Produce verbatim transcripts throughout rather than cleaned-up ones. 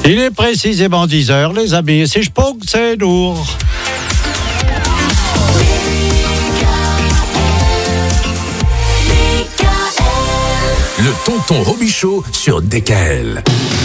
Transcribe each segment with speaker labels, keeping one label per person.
Speaker 1: Il est précisément dix heures, les amis. Si je pogne, c'est lourd.
Speaker 2: Le tonton Robichaud sur D K L.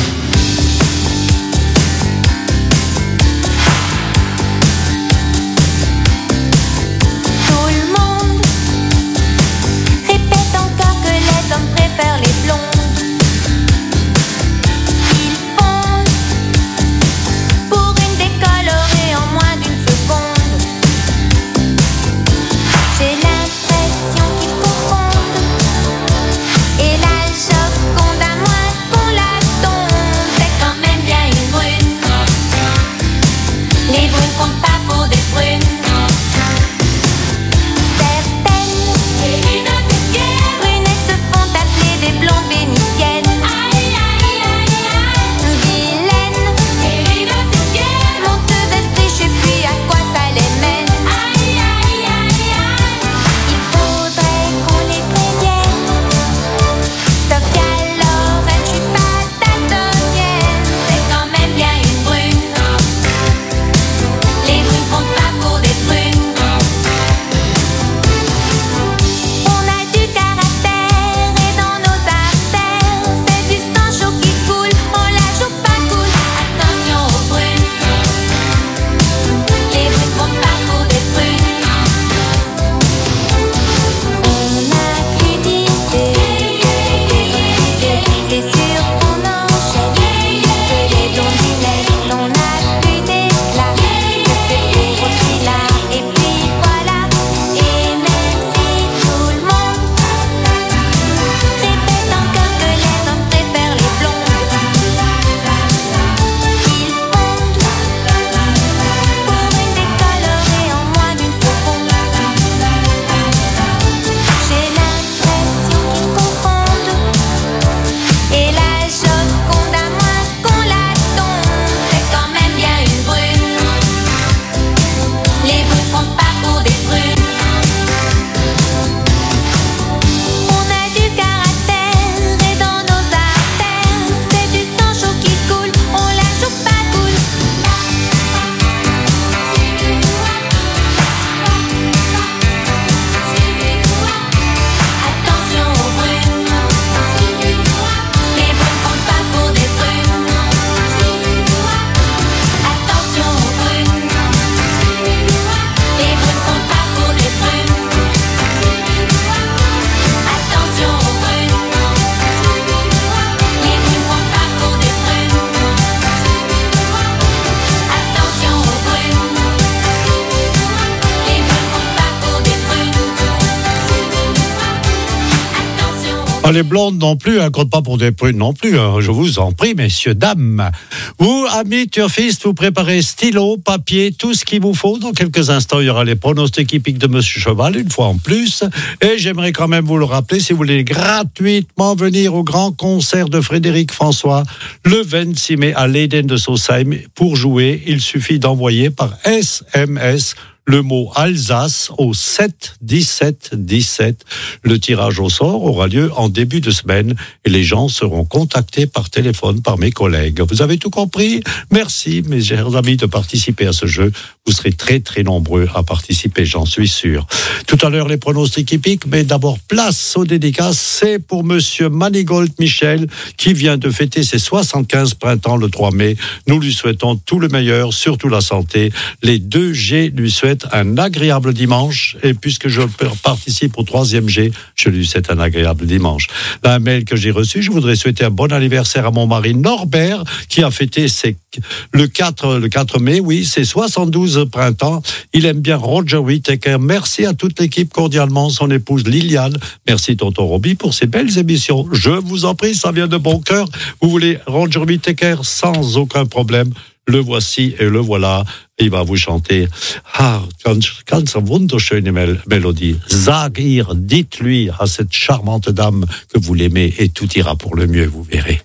Speaker 1: Les blondes non plus, hein, compte pas pour des prunes non plus, hein, je vous en prie, messieurs, dames. Vous, amis turfistes, vous préparez stylo, papier, tout ce qu'il vous faut. Dans quelques instants, il y aura les pronostics hippiques de Monsieur Cheval, une fois en plus. Et j'aimerais quand même vous le rappeler, si vous voulez gratuitement venir au grand concert de Frédéric François, le vingt-six mai à l'Eden de Sausheim, pour jouer, il suffit d'envoyer par S M S le mot Alsace au sept dix-sept dix-sept. Le tirage au sort aura lieu en début de semaine et les gens seront contactés par téléphone par mes collègues. Vous avez tout compris ? Merci, mes chers amis, de participer à ce jeu. Vous serez très, très nombreux à participer, j'en suis sûr. Tout à l'heure, les pronostics hippiques, mais d'abord, place aux dédicaces. C'est pour Monsieur Manigault Michel, qui vient de fêter ses soixante-quinze printemps le trois mai. Nous lui souhaitons tout le meilleur, surtout la santé. Les deux G lui souhaitent un agréable dimanche, et puisque je participe au troisième G, je lui souhaite un agréable dimanche. Un mail que j'ai reçu, je voudrais souhaiter un bon anniversaire à mon mari Norbert, qui a fêté ses, le, quatre, le quatre mai, oui, ses soixante-douze printemps. Il aime bien Roger Whittaker. Merci à toute l'équipe, cordialement, son épouse Liliane. Merci tonton Roby pour ces belles émissions. Je vous en prie, ça vient de bon cœur. Vous voulez Roger Whittaker sans aucun problème. Le voici et le voilà. Il va vous chanter ah, ganz, ganz wunderschöne Mélodie. Sag ihr, dites-lui à cette charmante dame que vous l'aimez et tout ira pour le mieux, vous verrez.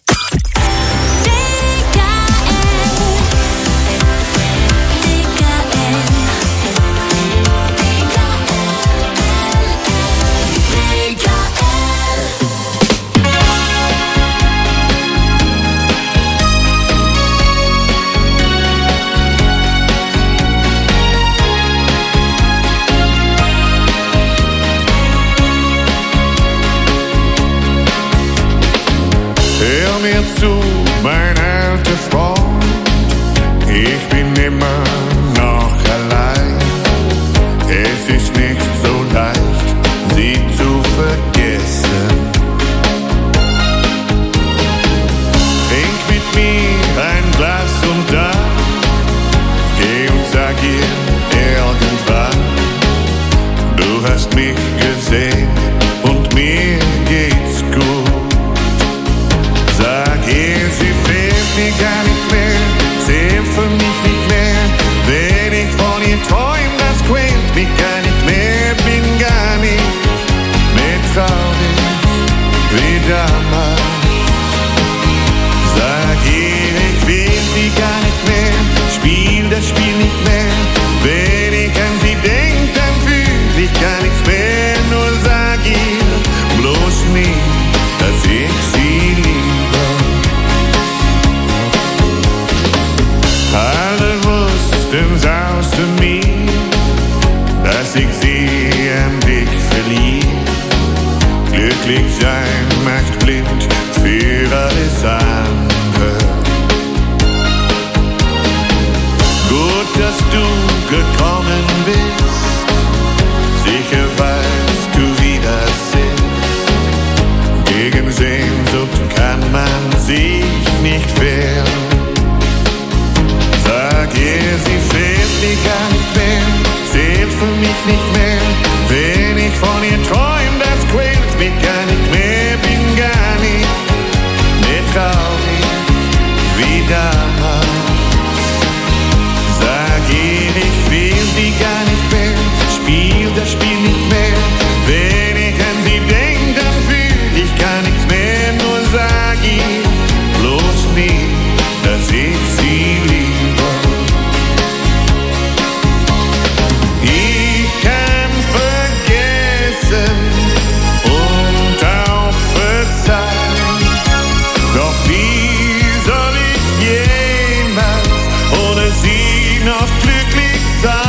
Speaker 3: immer noch allein. Es ist nicht so leicht, sie zu vergessen. Trink mit mir ein Glas und dann geh und sag ihr irgendwann, du hast mich gesehen und mir geht's gut. Sag ihr, sie fehlt mir gar nicht mehr, zählt für mich nicht mehr. Wenn ich von ihr träum, das quält mich gar nicht mehr. Bin gar nicht mehr traurig wie damals. Sag ihr, ich will sie gar nicht mehr, spiel das Spiel nicht mehr. Wenn ich an sie denk, dann fühl ich gar nichts mehr. Nur sag ihr bloß nie, dass ich sie liebe. Alle wussten's außer mir, dass ich sie an dich verlieb. Glücklich sein macht blind für alles andere. Gut, dass du gekommen bist, sicher weißt du, wie das ist. Gegen Sehnsucht kann man sich nicht wehren. Sag ihr, sie fehlt mir gar nicht mehr, zählt für mich nicht mehr. Wenn ich von ihr träum, das quält mich gar nicht mehr. Bin gar nicht mehr traurig wie damals. Sag ihr, ich will sie gar nicht mehr, spiel das Spiel nicht mehr. Wenn ich an sie denk, dann fühl ich gar nichts mehr. Nur sag ihr bloß nie, dass ich sie liebe. Ich kann vergessen und auch verzeihen, doch wie soll ich jemals ohne sie noch glücklich sein?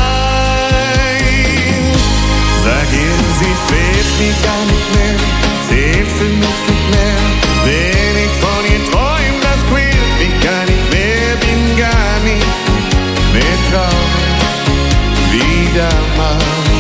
Speaker 3: Sag ihr, sie fehlt mir gar nicht mehr, zählt für mich nicht mehr. Wenn ich von ihr träum, das quält mich gar nicht mehr. Bin gar nicht mehr traurig wie damals.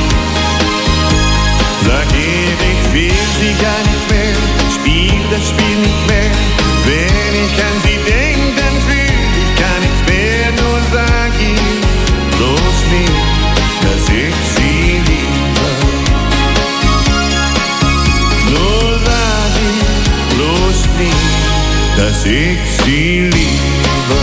Speaker 3: Sag ihr, ich will sie gar nicht mehr, spiel das Spiel nicht mehr. Wenn ich an sie denk, dann fühl ich gar nichts mehr. Nur sag ihr bloß nie, dass ich sie liebe. Nur sag ihr bloß nie, dass ich sie liebe.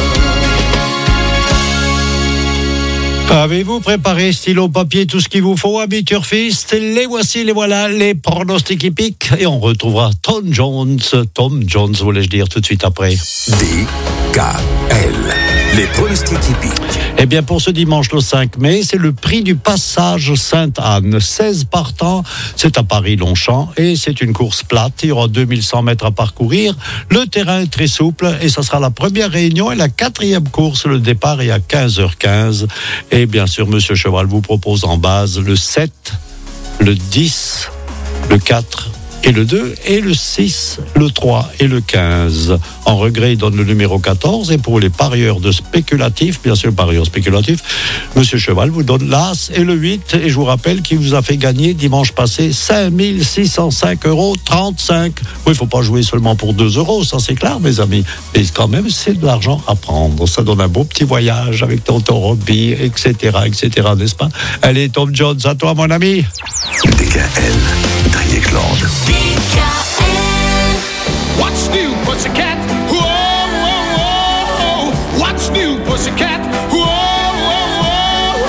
Speaker 1: Avez-vous préparé stylo, papier, tout ce qu'il vous faut, amis turfistes? Les voici, les voilà, les pronostics hippiques. Et on retrouvera Tom Jones, Tom Jones, voulais-je dire, tout de suite après.
Speaker 2: D K L, les pronostics hippiques.
Speaker 1: Eh bien, pour ce dimanche le cinq mai, c'est le prix du passage Sainte-Anne. seize partants, c'est à Paris-Longchamp et c'est une course plate. Il y aura deux mille cent mètres à parcourir. Le terrain est très souple et ça sera la première réunion et la quatrième course. Le départ est à quinze heures quinze. Et bien sûr, Monsieur Cheval vous propose en base le sept, le dix, le quatre et le deux, et le six, le trois et le quinze. En regret, il donne le numéro quatorze, et pour les parieurs de spéculatifs, bien sûr, parieurs spéculatifs, Monsieur Cheval vous donne l'As et le huit, et je vous rappelle qu'il vous a fait gagner dimanche passé cinq mille six cent cinq euros trente-cinq. Oui, il ne faut pas jouer seulement pour deux euros, ça c'est clair, mes amis. Mais quand même, c'est de l'argent à prendre. Ça donne un beau petit voyage avec tonton Robbie, et cetera, et cetera, n'est-ce pas? Allez, Tom Jones, à toi, mon ami.
Speaker 2: D K L, Trier-Claude.
Speaker 4: D K L.
Speaker 5: What's new, pussycat? Whoa, whoa, whoa. What's new, pussycat? Whoa, whoa,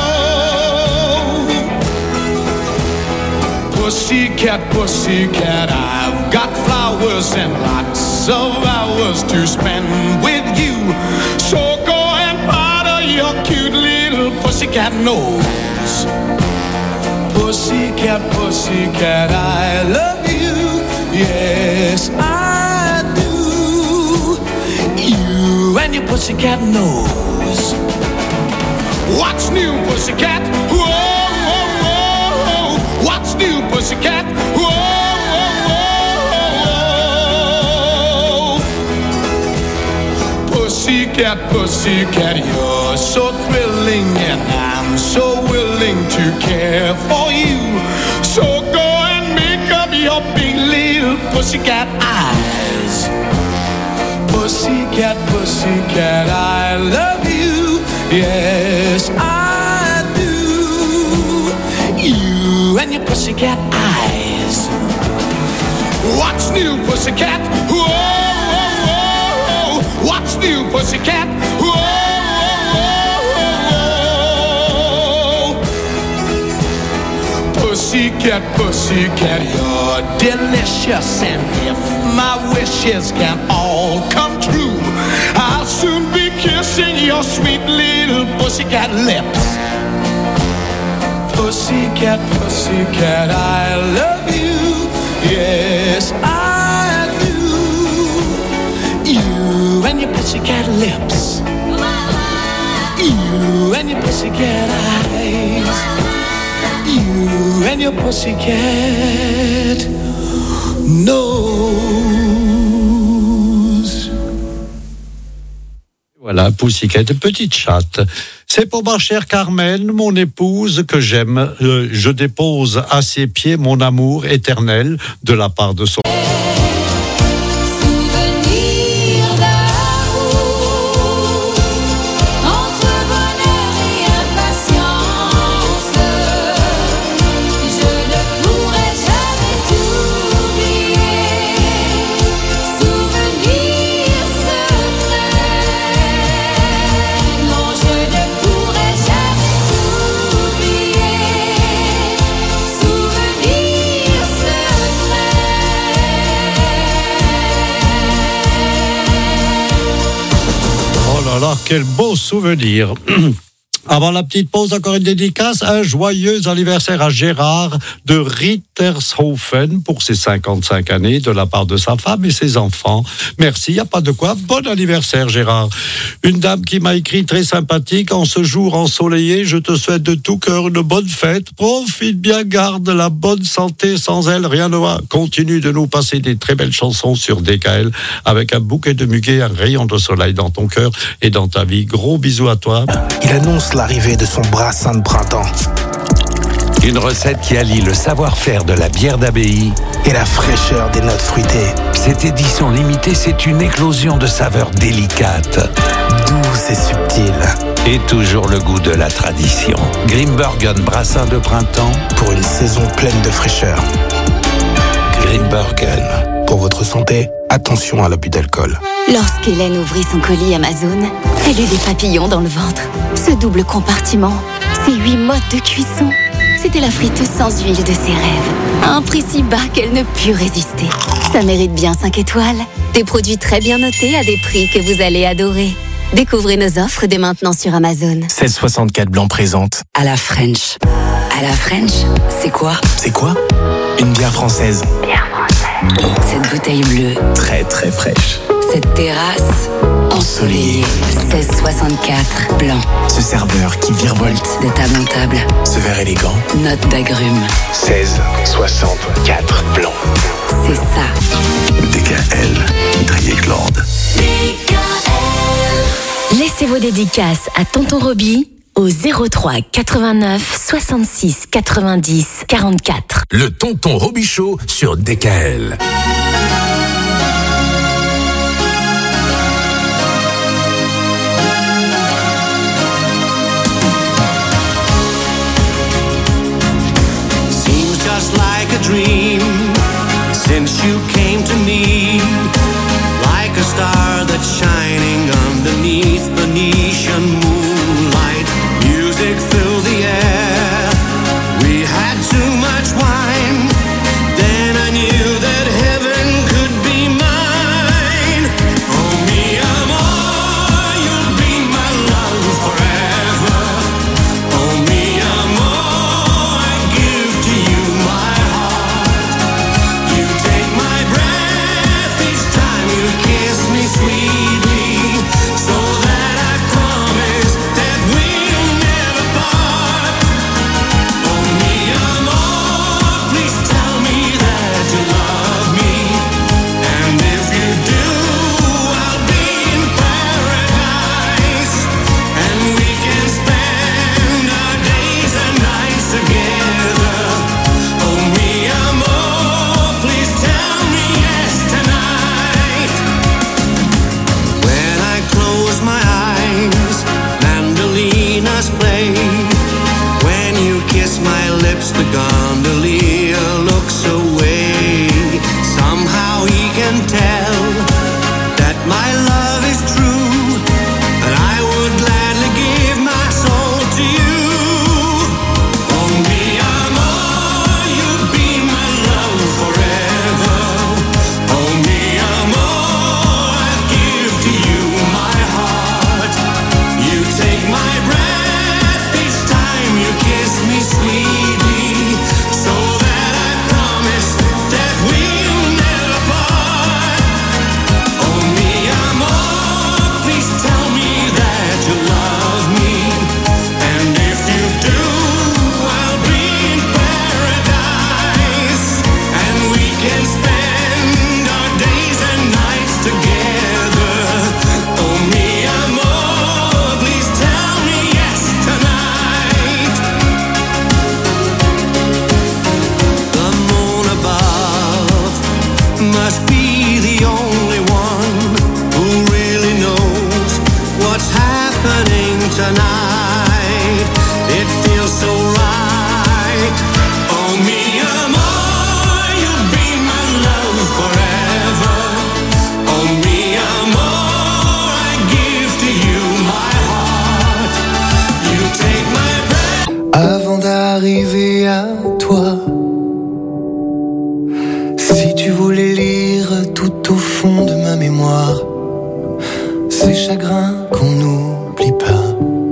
Speaker 5: whoa, whoa. Pussycat, pussycat, I've got flowers and lots of hours to spend with you. So go and powder your cute little pussycat nose. Pussycat, pussycat, I love you. Yes, I do. You and your pussycat nose. What's new, pussycat? Whoa, whoa, whoa. What's new, pussycat? Whoa, whoa, whoa. pussycat, pussycat, you're so thrilling, and I'm so willing to care for you. So go and make up your big little pussycat eyes. Pussycat, pussycat, I love you. Yes, I do. You and your pussycat eyes. What's new, pussycat? Whoa, whoa, whoa, whoa. What's new, pussycat? Whoa, whoa, whoa, whoa. Pussycat, pussycat, you're delicious, and if my wishes can all come true, I'll soon be kissing your sweet little pussycat lips. Pussycat, pussycat, I love you. Yes, I do. You and your pussycat lips. You and your pussycat eyes. You and your pussycat nose.
Speaker 1: Voilà, Pussycat, petite chatte. C'est pour ma chère Carmen, mon épouse que j'aime. Euh, je dépose à ses pieds mon amour éternel de la part de son... Alors, quel beau souvenir. Avant la petite pause, encore une dédicace. Un joyeux anniversaire à Gérard de Rittershofen pour ses cinquante-cinq années de la part de sa femme et ses enfants. Merci, il n'y a pas de quoi. Bon anniversaire, Gérard. Une dame qui m'a écrit très sympathique. En ce jour ensoleillé, je te souhaite de tout cœur une bonne fête. Profite bien, garde la bonne santé. Sans elle, rien ne va. Continue de nous passer des très belles chansons sur D K L avec un bouquet de muguet, un rayon de soleil dans ton cœur et dans ta vie. Gros bisous à toi.
Speaker 6: Il annonce l'arrivée de son brassin de printemps.
Speaker 2: Une recette qui allie le savoir-faire de la bière d'abbaye
Speaker 6: et la fraîcheur des notes fruitées.
Speaker 2: Cette édition limitée, c'est une éclosion de saveurs délicates,
Speaker 6: douces et subtiles.
Speaker 2: Et toujours le goût de la tradition. Grimbergen brassin de printemps
Speaker 6: pour une saison pleine de fraîcheur.
Speaker 2: Grimbergen.
Speaker 6: Pour votre santé, attention à l'abus d'alcool.
Speaker 7: Lorsqu'Hélène ouvrit son colis Amazon, elle eut des papillons dans le ventre. Ce double compartiment, ces huit modes de cuisson, c'était la friteuse sans huile de ses rêves. À un prix si bas qu'elle ne put résister. Ça mérite bien cinq étoiles. Des produits très bien notés à des prix que vous allez adorer. Découvrez nos offres dès maintenant sur Amazon.
Speaker 6: seize soixante-quatre Blanc présente.
Speaker 8: À la French. À la French, c'est quoi?
Speaker 6: C'est quoi? Une bière française.
Speaker 8: Bière française. Cette bouteille bleue.
Speaker 6: Très très fraîche.
Speaker 8: Cette terrasse ensoleillée. seize soixante-quatre Blanc.
Speaker 6: Ce serveur qui virevolte
Speaker 8: de table en table.
Speaker 6: Ce verre élégant.
Speaker 8: Note d'agrumes.
Speaker 6: seize soixante-quatre Blanc.
Speaker 8: C'est ça.
Speaker 2: D K L, Driegland.
Speaker 9: Laissez vos dédicaces à Tonton Roby au zéro trois quatre-vingt-neuf soixante-six quatre-vingt-dix quarante-quatre.
Speaker 2: Le Tonton Robichaud sur D K L.
Speaker 5: Seems just like a dream since you came to me, like a star that's shining underneath Venetian moonlight. Music filled the air. We had too much wine. Then I knew that heaven gondolier looks away. Somehow he can tell that my love is true, and I would gladly give my soul to you. Oh, mi amor, you'll be my love forever. Oh, mi amor, I give to you my heart. You take my breath each time you kiss me sweetly, so that I promise that we'll never part. Oh, mi amor, please tell me that you love me, and if you do, I'll be in paradise, and we can spend our days and nights together. Oh, mi amor, please tell me yes tonight. The moon above must be the only one who really knows what's happening tonight. It feels so right. Oh, mi amor, you'll be my love forever. Oh, mi amor, I give to you my heart. You take my breath.
Speaker 10: Avant d'arriver à toi, si tu voulais lire tout au fond de ma mémoire ces chagrins qu'on n'oublie pas,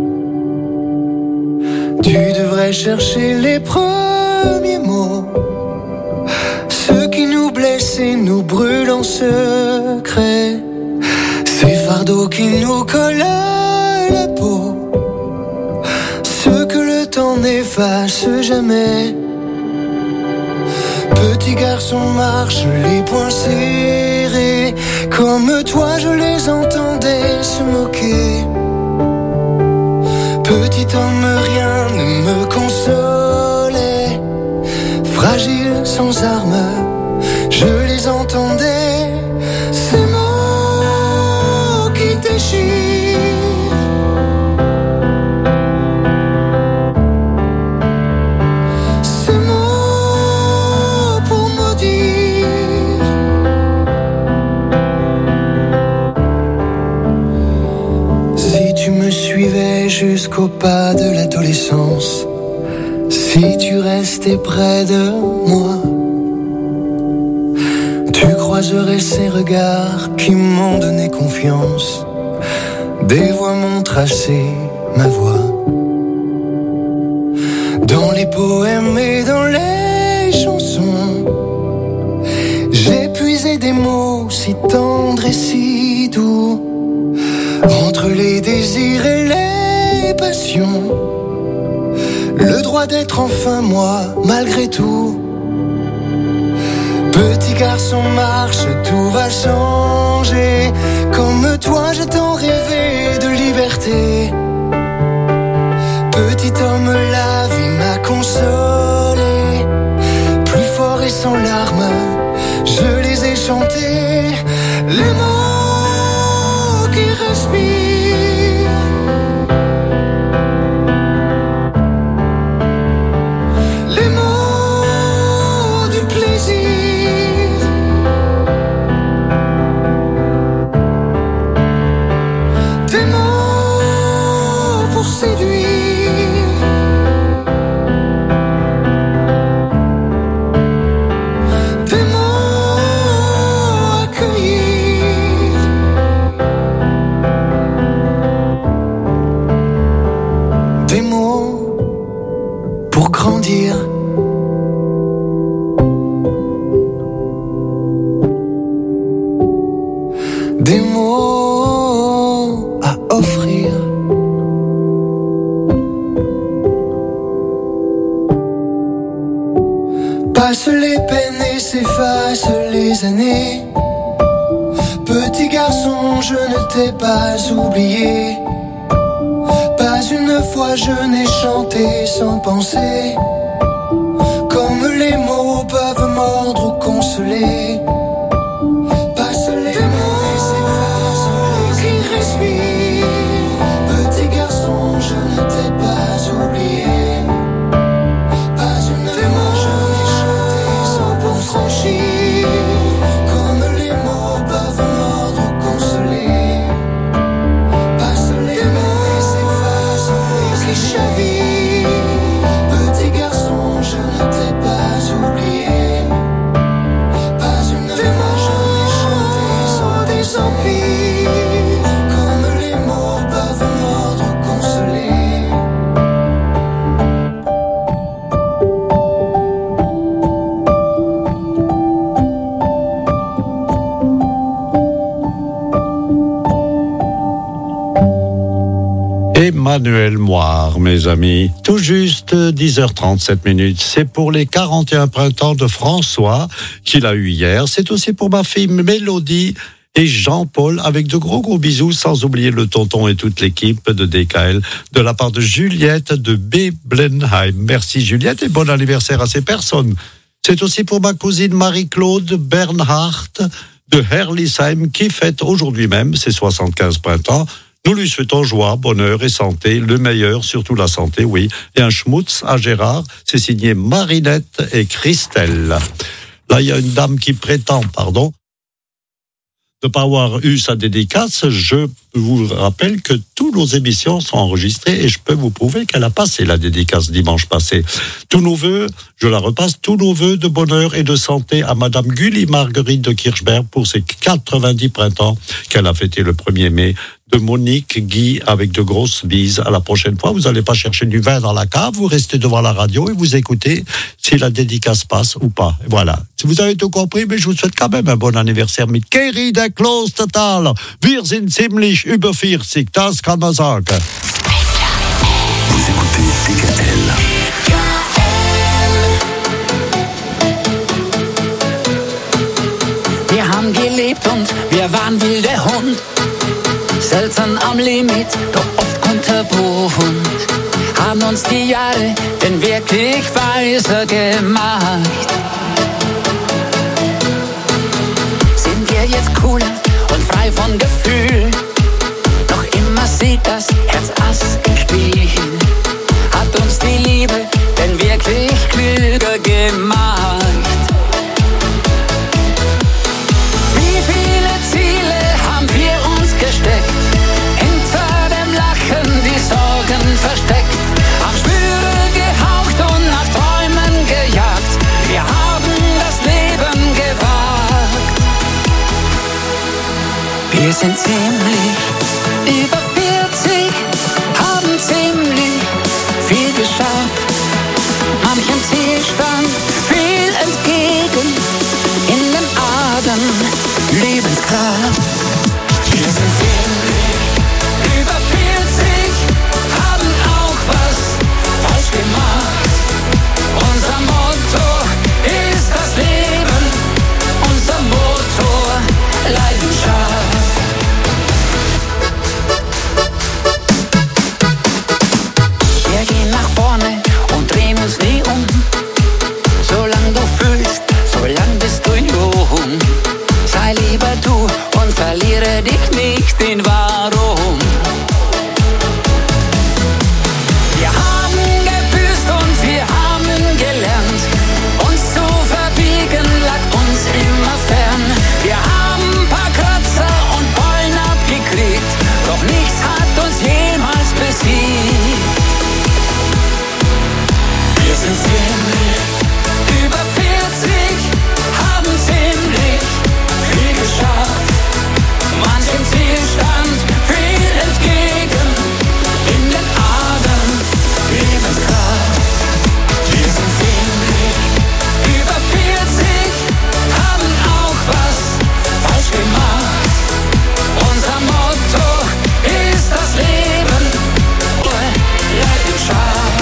Speaker 10: tu devrais chercher les premiers mots, ceux qui nous blessent et nous brûlent en secret, ces fardeaux qui nous collent à la peau, ceux que le temps n'efface jamais. Petit garçon marche les poings serrés, comme toi je les entendais se moquer. Petit homme, rien ne me consolait, fragile sans armes, je les entendais, ces mots qui déchirent. Ces mots pour maudire. Si tu me suivais jusqu'au pas de l'adolescence, si tu restais près de moi, tu croiserais ces regards qui m'ont donné confiance, des voix m'ont tracé ma voix. Dans les poèmes et dans les chansons, j'ai puisé des mots si tendres et si doux, entre les désirs et les passions, le droit d'être enfin moi malgré tout. Petit garçon marche, tout va changer, comme toi je t'en rêvais de liberté. Petit homme, la vie m'a consolé, plus fort et sans larmes, je les ai chantés, les mots qui respirent. Les mots du plaisir. Des mots pour séduire. Des mots accueillir. Des mots pour grandir. Des mots à offrir. Passe les peines et s'effacent les années. Petit garçon, je ne t'ai pas oublié. Pas une fois je n'ai chanté sans penser, comme les mots peuvent mordre ou consoler. Passe les mots et s'effacent qui respirent. Petit garçon, je ne t'ai pas oublié. Pas une fois
Speaker 1: Emmanuel Moire, mes amis. Tout juste dix heures trente-sept minutes. C'est pour les quarante et un printemps de François qu'il a eu hier. C'est aussi pour ma fille Mélodie et Jean-Paul, avec de gros gros bisous, sans oublier le tonton et toute l'équipe de D K L, de la part de Juliette de Beblenheim. Merci Juliette et bon anniversaire à ces personnes. C'est aussi pour ma cousine Marie-Claude Bernhardt de Herlisheim qui fête aujourd'hui même ses soixante-quinze printemps. Nous lui souhaitons joie, bonheur et santé, le meilleur, surtout la santé, oui. Et un schmutz à Gérard, c'est signé Marinette et Christelle. Là, il y a une dame qui prétend, pardon, de ne pas avoir eu sa dédicace. Je vous rappelle que toutes nos émissions sont enregistrées et je peux vous prouver qu'elle a passé la dédicace dimanche passé. Tous nos vœux, je la repasse, tous nos vœux de bonheur et de santé à Madame Gulli Marguerite de Kirchberg pour ses quatre-vingt-dix printemps qu'elle a fêté le premier mai. De Monique Guy avec de grosses bises. À la prochaine fois, vous n'allez pas chercher du vin dans la cave, vous restez devant la radio et vous écoutez si la dédicace passe ou pas. Voilà. Si vous avez tout compris, mais je vous souhaite quand même un bon anniversaire mit Kerry der Klostertal. Wir sind ziemlich über vierzig, das kann man sagen.
Speaker 2: Vous écoutez D K L.
Speaker 11: Wir haben gelebt und wir waren wilde Hund. Selten am Limit, doch oft kunterbunt. Haben uns die Jahre denn wirklich weiser gemacht. Sind wir jetzt cooler und frei von Gefühl? Noch immer sieht das Herz Ass im Spiel. Hat uns die Liebe denn wirklich klüger gemacht? Wie viele Ziele haben wir uns gesteckt? Hinter dem Lachen die Sorgen versteckt. Am Spüre gehaucht und nach Träumen gejagt. Wir haben das Leben gewagt. Wir sind ziemlich über vierzig, haben ziemlich viel geschafft. Manchem Zielstand viel entgegen. In den Adern Lebenskraft. Wir sind ziemlich über vierzig, haben auch was falsch gemacht. Unser Motto ist das Leben, unser Motor Leidenschaft. Wir gehen nach vorne und drehen uns nie um. Solange du fühlst, solange bist du jung. Sei lieber du und verliere dich nicht in Warum. Wir haben gebüßt und wir haben gelernt. Uns zu verbiegen lag uns immer fern. Wir haben ein paar Kratzer und Beulen abgekriegt, doch nichts hat uns jemals besiegt. Wir sind ziemlich über vierzig, haben ziemlich viel geschafft. Manchem Zielstand viel entgegen. In den Adern Lebenskraft. Wir sind ziemlich über vierzig, haben auch was falsch gemacht. Unser Motto ist das Leben, Leidenschaft.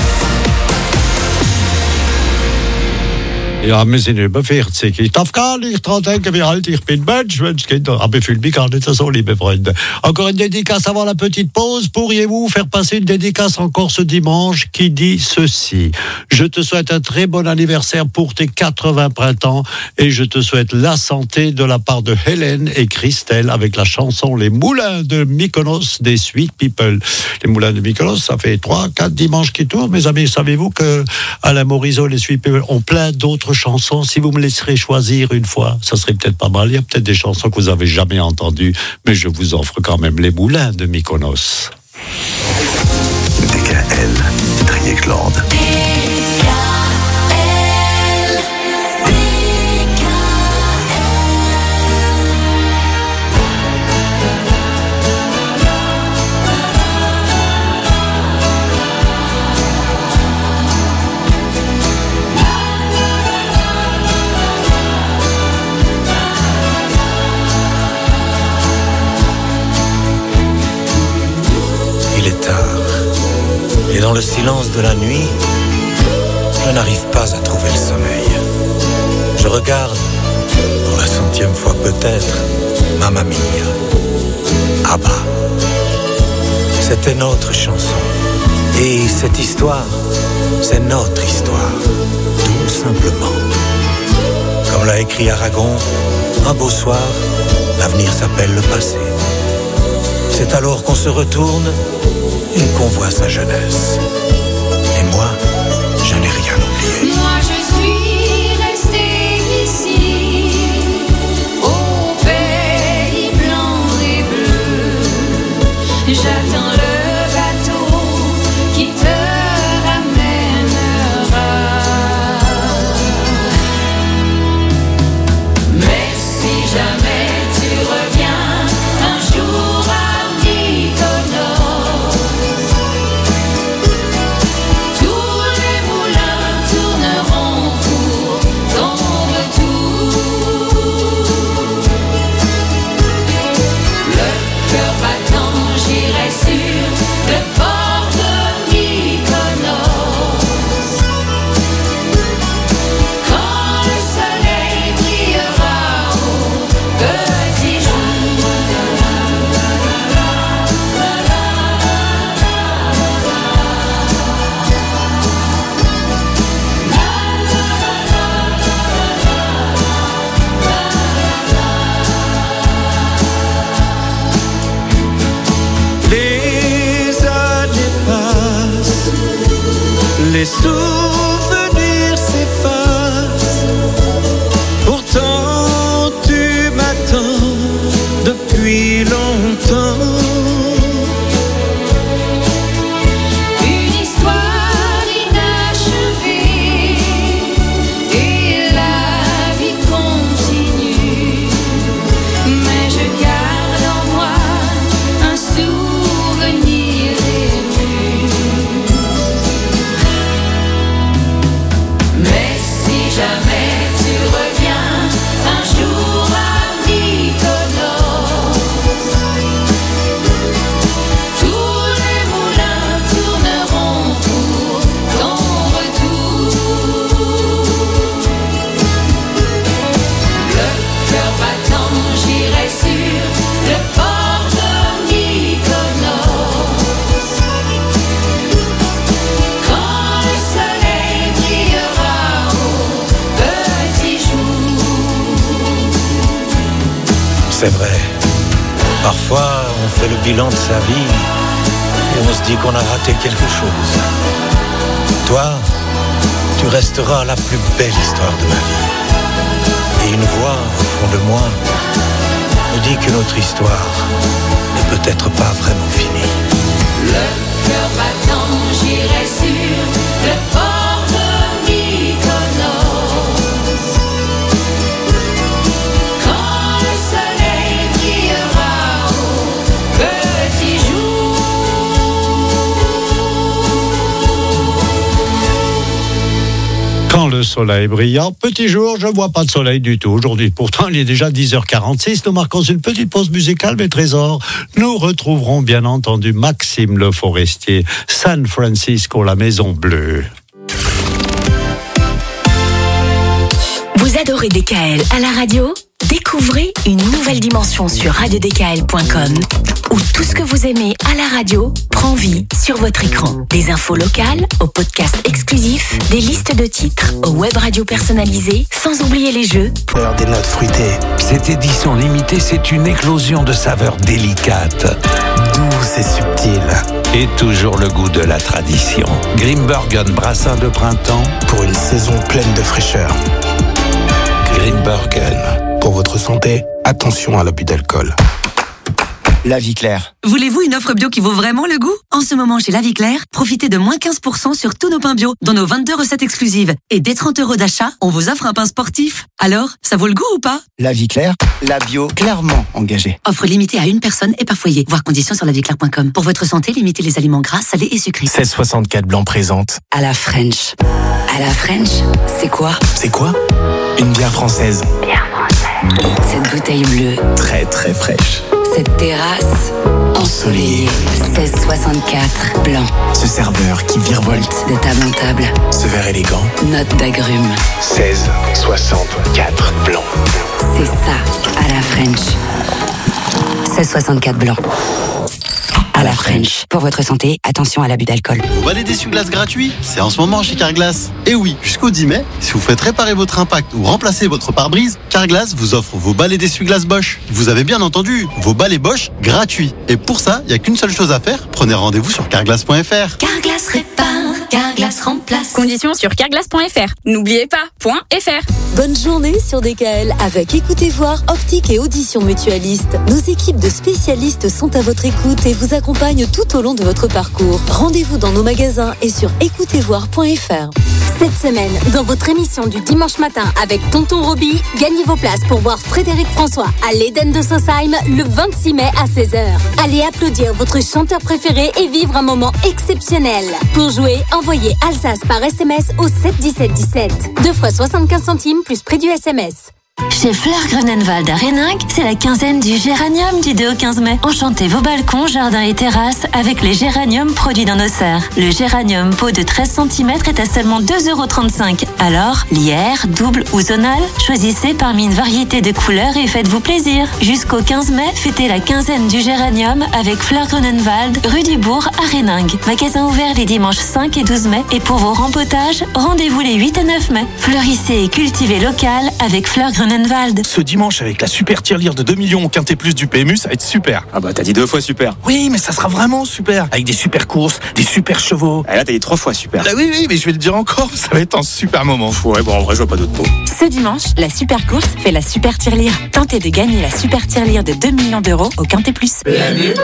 Speaker 1: Ja, wir sind über vierzig. Ich darf gar nicht dran denken, wie alt ich bin. Mensch, Mensch, Kinder. Aber ich fühle mich gar nicht so, liebe Freunde. Encore une dédicace avant la petite pause. Pourriez-vous faire passer une dédicace encore ce dimanche qui dit ceci? Je te souhaite un très bon anniversaire pour tes quatre-vingts printemps et je te souhaite la santé de la part de Hélène et Christelle avec la chanson Les Moulins de Mykonos des Sweet People. Les Moulins de Mykonos, ça fait trois, quatre dimanches qui tournent. Mes amis, savez-vous que Alain Morisot et les Sweet People ont plein d'autres chansons? Si vous me laisserez choisir une fois, ça serait peut-être pas mal. Il y a peut-être des chansons que vous avez jamais entendues, mais je vous offre quand même Les Moulins de Mykonos.
Speaker 2: D K L, Triéclande.
Speaker 6: Il est tard.
Speaker 12: Dans le silence de la nuit, je n'arrive pas à trouver le sommeil. Je regarde, pour la centième fois peut-être, Mamma Mia, Abba. C'était notre chanson. Et cette histoire, c'est notre histoire, tout simplement. Comme l'a écrit Aragon, un beau soir, l'avenir s'appelle le passé. C'est alors qu'on se retourne et qu'on voit sa jeunesse. Et moi, je n'ai rien oublié.
Speaker 4: Moi je suis restée ici, au pays blanc et bleu. J'attends le bateau qui te ramènera. Mais si jamais tu reviens un jour à Mykonos, tous les moulins tourneront pour ton retour. Le cœur battant, j'irai sur le port de Mykonos. Quand le soleil brillera au petit jour.
Speaker 10: Les années passent, les souvenirs s'effacent. Pourtant tu m'attends depuis longtemps.
Speaker 4: Une histoire inachevée et la vie continue. Mais je garde en moi un souvenir ému. Mais si jamais tu reviens un jour à Mykonos, tous les moulins tourneront pour ton retour. Le cœur battant, j'irai sur le port de Mykonos. Quand le soleil brillera au petit jour.
Speaker 12: C'est vrai, parfois on fait le bilan de sa vie et on se dit qu'on a raté quelque chose. Toi, tu resteras la plus belle histoire de ma vie. Et une voix au fond de moi me dit que notre histoire n'est peut-être pas vraiment finie.
Speaker 4: Le cœur battant, j'irai sur le port de Mykonos. Quand le soleil brillera au petit jour.
Speaker 1: Quand le soleil brillant, petit jour, je vois pas de soleil du tout aujourd'hui. Pourtant, il est déjà dix heures quarante-six. Nous marquons une petite pause musicale, mes trésors. Nous retrouverons bien entendu Maxime Le Forestier, San Francisco, la Maison Bleue.
Speaker 9: Vous adorez D K L à la radio? Découvrez une nouvelle dimension sur radio d k l point com où tout ce que vous aimez à la radio prend vie sur votre écran. Des infos locales, aux podcasts exclusifs, des listes de titres, aux web radios personnalisées, sans oublier les jeux.
Speaker 6: L'heure des notes fruitées.
Speaker 2: Cette édition limitée, c'est une éclosion de saveurs délicates.
Speaker 6: Douce et subtile.
Speaker 2: Et toujours le goût de la tradition. Grimbergen brassin de printemps.
Speaker 6: Pour une saison pleine de fraîcheur.
Speaker 2: Grimbergen.
Speaker 6: Pour votre santé, attention à l'abus d'alcool.
Speaker 13: La Vie Claire.
Speaker 14: Voulez-vous une offre bio qui vaut vraiment le goût? En ce moment, chez La Vie Claire, profitez de moins quinze pour cent sur tous nos pains bio, dont nos vingt-deux recettes exclusives. Et dès trente euros d'achat, on vous offre un pain sportif. Alors, ça vaut le goût ou pas?
Speaker 13: La Vie Claire, la bio clairement engagée.
Speaker 14: Offre limitée à une personne et par foyer. Voir conditions sur la vie claire point com. Pour votre santé, limitez les aliments gras, salés et sucrés.
Speaker 6: seize soixante-quatre Blanc présente.
Speaker 8: À la French. À la French, c'est quoi?
Speaker 6: C'est quoi? Une bière française.
Speaker 8: Bière française. Cette bouteille bleue.
Speaker 6: Très très fraîche.
Speaker 8: Cette terrasse ensoleillée. seize soixante-quatre, blanc.
Speaker 6: Ce serveur qui virevolte.
Speaker 8: De table en table.
Speaker 6: Ce verre élégant.
Speaker 8: Note d'agrumes.
Speaker 6: seize soixante-quatre, blanc.
Speaker 8: C'est ça, à la French. seize soixante-quatre, blanc. À la French. Pour votre santé, attention à l'abus d'alcool.
Speaker 15: Vous balai d'essuie-glace gratuit, c'est en ce moment chez Carglass. Et oui, jusqu'au dix mai, si vous faites réparer votre impact ou remplacer votre pare-brise, Carglass vous offre vos balais d'essuie-glace Bosch. Vous avez bien entendu, vos balais Bosch gratuits. Et pour ça, il n'y a qu'une seule chose à faire, prenez rendez-vous sur carglass point f r.
Speaker 4: Carglass répare, Carglass remplace.
Speaker 16: Conditions sur carglass point f r. N'oubliez pas, .fr.
Speaker 17: Bonne journée sur D K L avec Écoutez Voir, Optique et Audition Mutualiste. Nos équipes de spécialistes sont à votre écoute et vous accompagnent tout au long de votre parcours. Rendez-vous dans nos magasins et sur écoutez voir point f r.
Speaker 18: Cette semaine, dans votre émission du dimanche matin avec Tonton Roby, gagnez vos places pour voir Frédéric François à l'Éden de Sausheim le vingt-six mai à seize heures. Allez applaudir votre chanteur préféré et vivre un moment exceptionnel. Pour jouer, envoyez Alsace par S M S au sept dix-sept dix-sept. Deux fois soixante-quinze centimes plus prix du S M S.
Speaker 19: Chez Fleur Grunenwald à Réninck, c'est la quinzaine du géranium du deux au quinze mai. Enchantez vos balcons, jardins et terrasses avec les géraniums produits dans nos serres. Le géranium pot de treize centimètres est à seulement deux euros trente-cinq. Alors, lierre, double ou zonal, choisissez parmi une variété de couleurs et faites-vous plaisir. Jusqu'au quinze mai, fêtez la quinzaine du géranium avec Fleur Grunenwald, rue du Bourg à Réninck. Magasin ouvert les dimanches cinq et douze mai. Et pour vos rempotages, rendez-vous les huit et neuf mai. Fleurissez et cultivez local avec Fleur Grunenwald.
Speaker 6: Ce dimanche, avec la super tirelire de deux millions au Quintet Plus du P M U, ça va être super.
Speaker 20: Ah bah t'as dit deux fois super.
Speaker 6: Oui, mais ça sera vraiment super. Avec des super courses, des super chevaux.
Speaker 20: Ah là t'as dit trois fois super.
Speaker 6: Bah oui, oui, mais je vais le dire encore, ça va être un super moment.
Speaker 20: Ouais, bon en vrai je vois pas d'autre mot.
Speaker 21: Ce dimanche, la super course fait la super tirelire. Tentez de gagner la super tirelire de deux millions d'euros au Quintet Plus. P M U.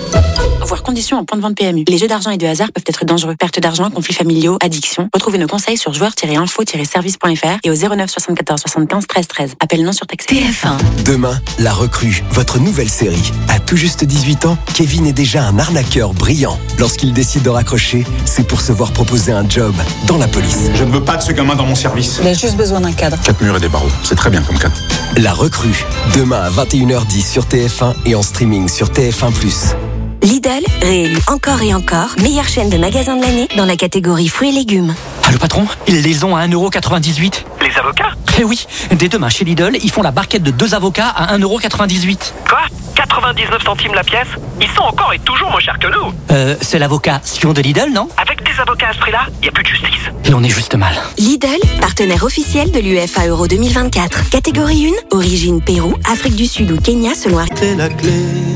Speaker 21: Voir conditions en point de vente P M U. Les jeux d'argent et de hasard peuvent être dangereux. Perte d'argent, conflits familiaux, addiction. Retrouvez nos conseils sur joueurs tiret info tiret service point f r et au zéro neuf soixante-quatorze soixante-quinze treize treize. Appel non surtaxé.
Speaker 22: T F un. Demain, La Recrue, votre nouvelle série. À tout juste dix-huit ans, Kevin est déjà un arnaqueur brillant. Lorsqu'il décide de raccrocher, c'est pour se voir proposer un job dans la police.
Speaker 23: Je ne veux pas de ce gamin dans mon service.
Speaker 21: Il a juste besoin d'un cadre.
Speaker 23: Quatre murs et des barreaux, c'est très bien comme cadre.
Speaker 22: La Recrue, demain à vingt et une heures dix sur T F un et en streaming sur T F un plus.
Speaker 24: Lidl, réélu encore et encore, meilleure chaîne de magasins de l'année dans la catégorie fruits et légumes.
Speaker 25: Ah, le patron, ils les ont à un euro quatre-vingt-dix-huit.
Speaker 26: Les avocats ?
Speaker 25: Eh oui, dès demain chez Lidl, ils font la barquette de deux avocats à un euro quatre-vingt-dix-huit.
Speaker 26: Quoi ? quatre-vingt-dix-neuf centimes la pièce ? Ils sont encore et toujours moins chers que nous.
Speaker 25: Euh, c'est l'avocat Sion de Lidl, non ?
Speaker 26: Avec des avocats à ce prix-là, il n'y a plus de justice.
Speaker 25: Et on est juste mal.
Speaker 24: Lidl, partenaire officiel de l'U E F A Euro deux mille vingt-quatre. Catégorie un, origine Pérou, Afrique du Sud ou Kenya selon...
Speaker 10: C'est la clé.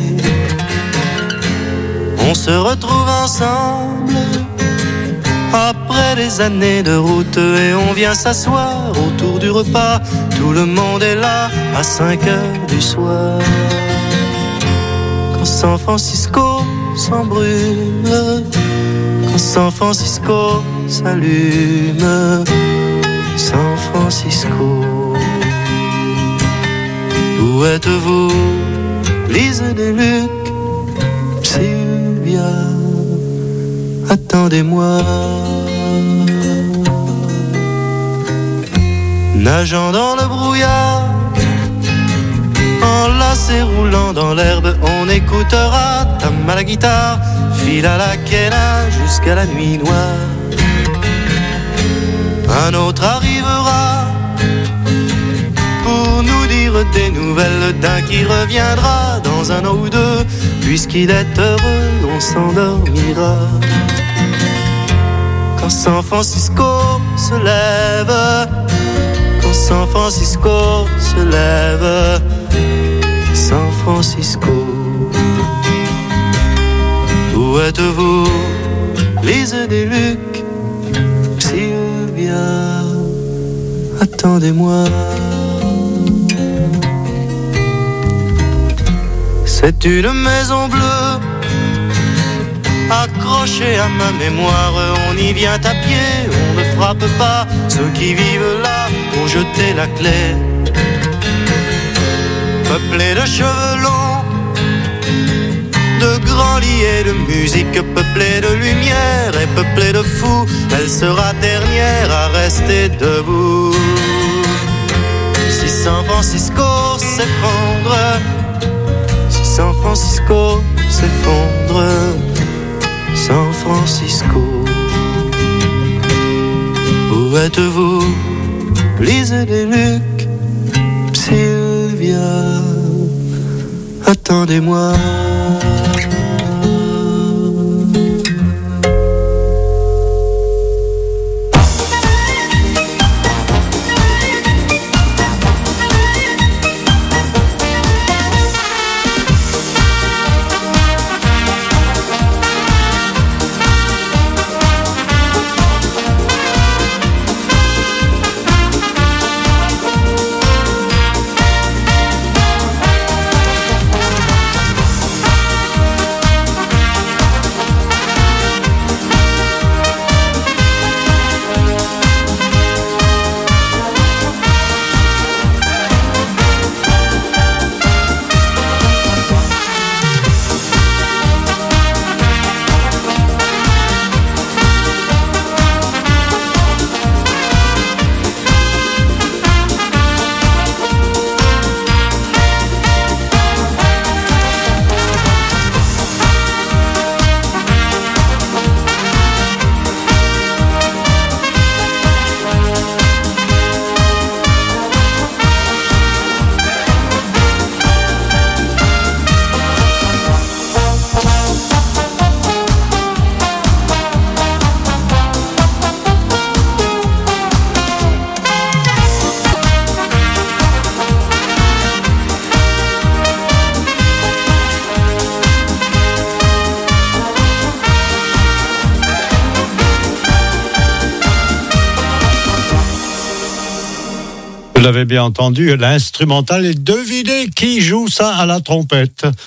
Speaker 10: On se retrouve ensemble après des années de route et on vient s'asseoir autour du repas. Tout le monde est là à cinq heures du soir. Quand San Francisco s'embrume, quand San Francisco s'allume, San Francisco. Où êtes-vous, Lise Deluc? Sylvia, attendez-moi. Nageant dans le brouillard, enlacé roulant dans l'herbe, on écoutera Tam à la guitare, fil à la quena jusqu'à la nuit noire. Un autre arrivera pour nous dire des nouvelles d'un qui reviendra dans un an ou deux. Puisqu'il est heureux, on s'endormira. Quand San Francisco se lève, quand San Francisco se lève, San Francisco. Où êtes-vous, Lise Deluc, Sylvia, attendez-moi. C'est une maison bleue, accrochée à ma mémoire. On y vient à pied, on ne frappe pas ceux qui vivent là pour jeter la clé. Peuplée de cheveux longs, de grands lits de musique, peuplée de lumière et peuplée de fous, elle sera dernière à rester debout. Si San Francisco s'effondre, San Francisco s'effondre, Francisco. Où êtes-vous, Lisez les Luc, Sylvia, attendez-moi.
Speaker 1: Vous l'avez bien entendu, l'instrumental, et devinez qui joue ça à la trompette.